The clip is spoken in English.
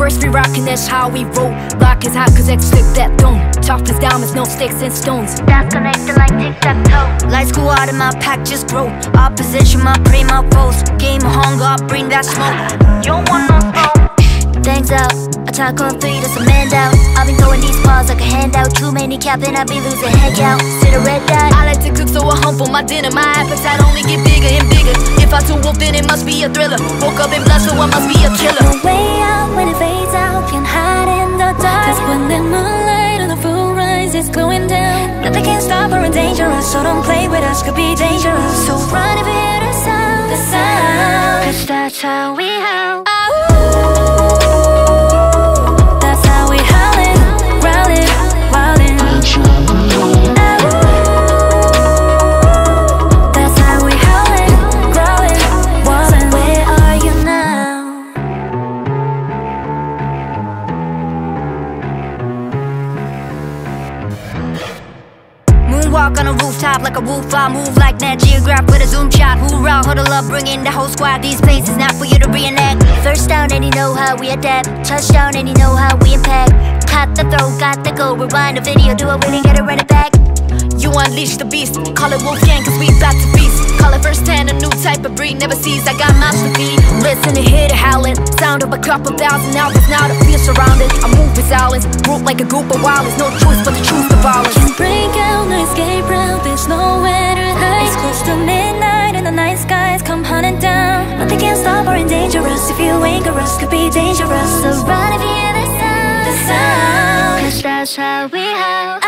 First we rockin', that's how we roll. Rock is hot cause X flip that dome. Tough as diamonds, no sticks and stones. That's connected like tic-tac-toe. Lights go out and my pack just grow. Opposition, my prey, my foes. Game of hunger, I bring that smoke. You don't want no smoke. Thanks out, attack on 3, that's a man down. I've been throwing these bars like a handout. Too many capping, I be losing head count. See the red dot. I like to cook so I humble my dinner. My appetite only get bigger and bigger. If I too wolf then it must be a thriller. Woke up in blood so I must be a killer. No way out when it fades out. Can't hide in the dark. Cause when the moonlight on the full rise is going down, nothing can stop or endanger us. So don't play with us, could be dangerous. So run if you hear the sound, the sound. Cause that's how we howl. That's how we howlin', growlin', wildin'. That's how we howlin', growlin', wildin'. Where are you now? Moonwalk on a rooftop like a wolf. I move like Nat Geograph with a zoom shot. Hoorah, huddle up, bring in the whole squad. These places not for you to reenact. First down and you know how we adapt. Touchdown and you know how we impact. Caught the throw, got the goal. Rewind the video, do it when you gotta run it back. You unleash the beast, call it Wolfgang cause we back to feast. Call it first hand, a new type of breed, never sees, I got mouths to feed. Listen to hear the howling, sound of a couple thousand albums. Now the feel surrounded, I move with silence. Group like a group of wilders, no choice but to choose the violence. Can't break out, no escape route, there's nowhere to hide. It's close to midnight and the night skies come hunting down. Nothing can stop or endanger us. If you anger us, could be dangerous. So run if you hear the sound, the sound. Cause that's how we howl.